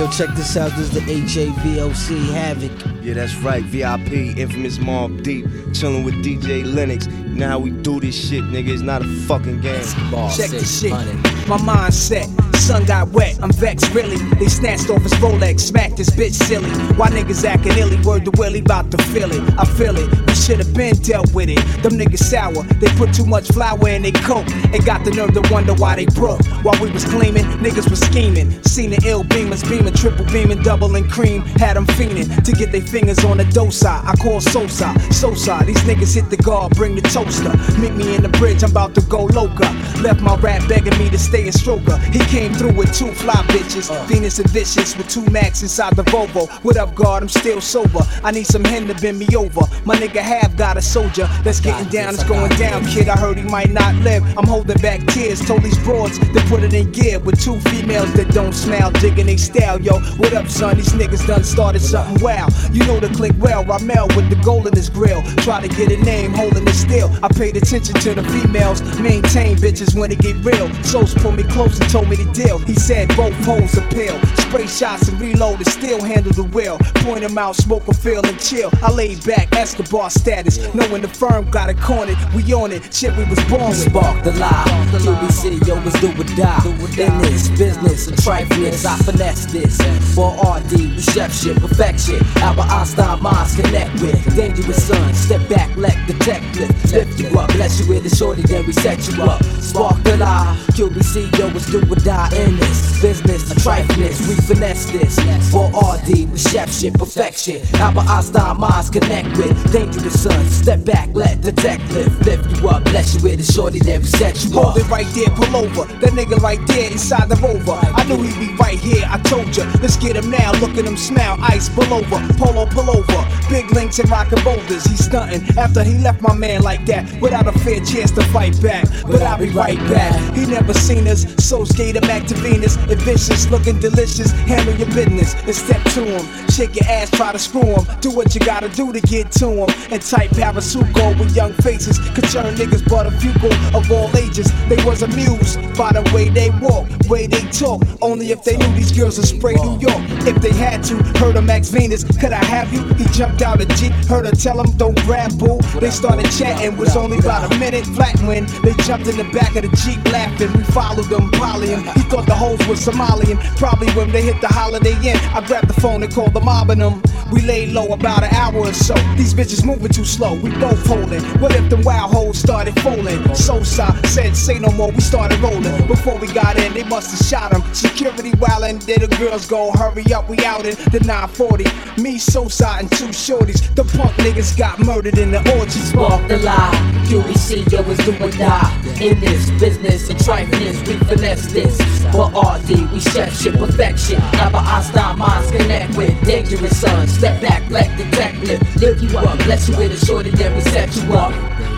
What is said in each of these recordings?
yo, check this out. This is the HAVOC Havoc. Yeah, that's right. VIP, infamous Mobb Deep, chilling with DJ Lennox. Now how we do this shit, nigga. It's not a fucking game. Check this shit. My mindset. Sun got wet, I'm vexed, really. They snatched off his Rolex, smacked this bitch silly. Why niggas acting illy? Word to Willie, bout to feel it. I feel it, we should've been dealt with it. Them niggas sour, they put too much flour in they coke and got the nerve to wonder why they broke. While we was gleaming, niggas was scheming. Seen the ill beamers beaming, triple beaming, double and cream. Had them fiending to get their fingers on the dosa. I call Sosa, these niggas hit the guard, bring the toaster. Meet me in the bridge, I'm about to go loca. Left my rap begging me to stay a stroker. He came through with two fly bitches, Venus and Vicious with two Max inside the Volvo. What up, guard? I'm still sober. I need some hen to bend me over. My nigga have got a soldier that's getting down. It's going down, kid. I heard he might not live. I'm holding back tears. Told these broads to put it in gear with two females that don't smile, digging they style. Yo, what up, son? These niggas done started something wow. You know the click well. Ramel with the gold in his grill. Try to get a name, holding it still. I paid attention to the females, maintain bitches when it get real. Souls pulled me close and told me the deal. He said both holes appeal. Spray shots and reload and still handle the wheel. Point him out, smoke a feel and chill. I laid back, Escobar status. Knowing the firm got it cornered. We on it, shit we was born with. Spark the lie. QBC, yo, let's do or die. In this business, a trifleness, I finesse this. For RD, we chef shit, perfection. Albert Einstein minds connect with. Dangerous son, step back, let the tech lift you up. Bless you with the shorty, then we set you up. Spark the lie. QBC, yo, let's do or die. In this business, a trifleness, we finesse this. For RD, we chef shit, perfection. Albert Einstein minds connect with. Dangerous son, step back, let the tech lift you up. Bless you with the shorty, then we set you up. Hold it right there, pull over. That nigga right there inside the Rover. I knew he'd be right here, I told ya. Let's get him now, look at him smile. Ice, pull over, polo, pull over. Big links and rockin' boulders, he's stuntin'. After he left my man like that, without a fair chance to fight back. But I'll be right back. He never seen us, so skate him back to Venus. And vicious, looking delicious, handle your business and step to him. Shake your ass, try to screw him. Do what you gotta do to get to him. And type Parasuco with young faces. Could turn niggas but a few of all ages. They was amused by the way they walk, way they talk. Only if they knew these girls would spray New York. If they had to, heard of Max Venus, could I have you? He jumped out a Jeep, heard her tell him don't grab boo. They started chatting, was only about a minute flat when they jumped in the back of the Jeep laughing. We followed them, polying. He thought the hoes were Somalian. Probably when they hit the Holiday Inn, I grabbed the phone and called the mob and them. We laid low about an hour or so. These bitches moving too slow, we both holding. What if them wild hoes started folding? Sosa said say no more, we started rolling. Before we got in, they must have shot him. Security wildin', there the girls go, hurry up, we out in the 940. Me, Sosa, and two shorties. The punk niggas got murdered in the orgy. Spark the lie. QBC, yo, it's do or die. In this business, a trifleness, we finesse this. For RD, we chef shit, perfection. Albert Einstein minds connect with. Dangerous sons, step back, let the tech lift you up. Bless you with a shorty, then we set you up.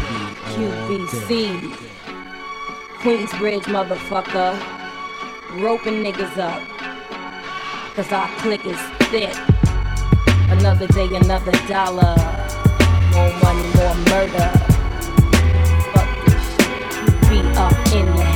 QBC, Queensbridge, motherfucker. Roping niggas up, cause our clique is thick. Another day, another dollar. More money, more murder. Fuck this shit. QB up in the